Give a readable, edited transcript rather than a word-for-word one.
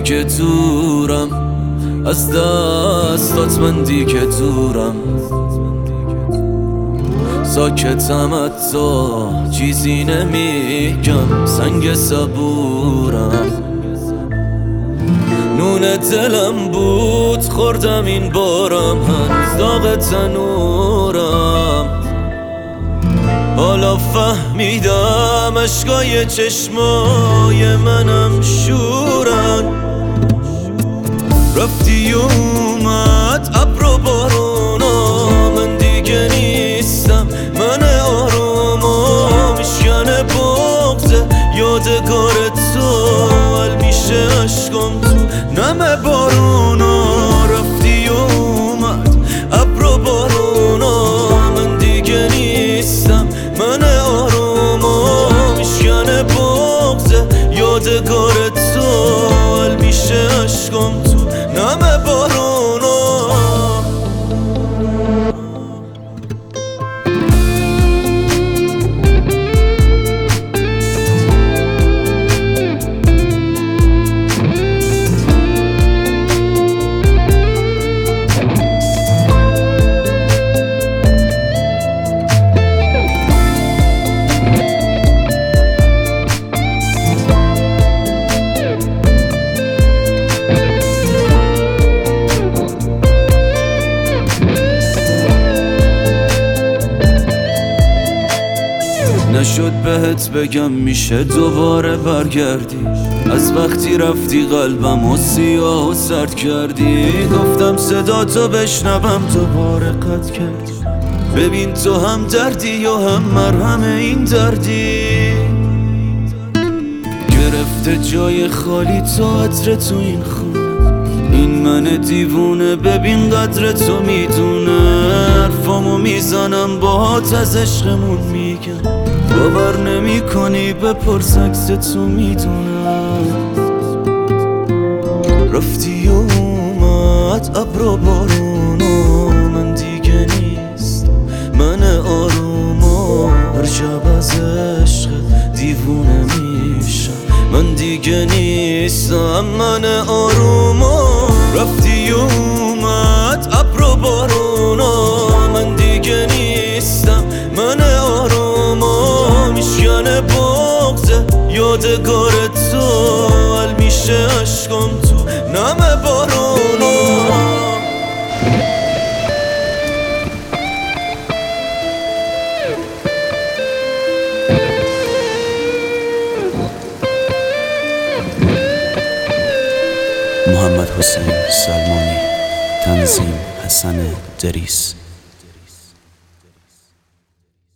دیگه دورم، از دستات من دیگه دورم. ساکتم حتی چیزی نمیگم، سنگ صبورم. نون دلم بود خوردم این بارم، هنوز داغ تنورم. حالا فهمیدم اشکای چشمای منم شورن. رفتی اومد ابر و بارونا، من دیگه نیستم، من آروما میشکنه بغضه یادگار تو. حل میشه عشقم تو نم بارونا. رفتی اومد ابر و بارونا، من دیگه نیستم، من آروما میشکنه بغضه یادگار تو. حل میشه عشقم تو نم بارونا. نشد بهت بگم میشه دوباره برگردی، از وقتی رفتی قلبم و سیاه و سرد کردی. گفتم صدا تو بشنوم دوباره قطع کردی. ببین تو هم دردی و هم مرهم این دردی. گرفته جای خالی تو عطر تو این خونه، این من دیوونه ببین قدر تو میدونه. حرفامو میزنم باهات از عشقمون میگم، باور نمی کنی بپرس عکس تو میدونم. رفتی و اومد ابر و بارونا، من دیگه نیست، من آروما. هر شب از عشق دیوونه میشم، من دیگه نیستم، من آروما. رفتی و اومد ابر و بارونا، من دیگه نیستم، من آروما میشکنه بغضه یادگار تو. حل میشه عشقم تو نم بارونا. محمد حسین سلمانی، تنظیم حسن دریس.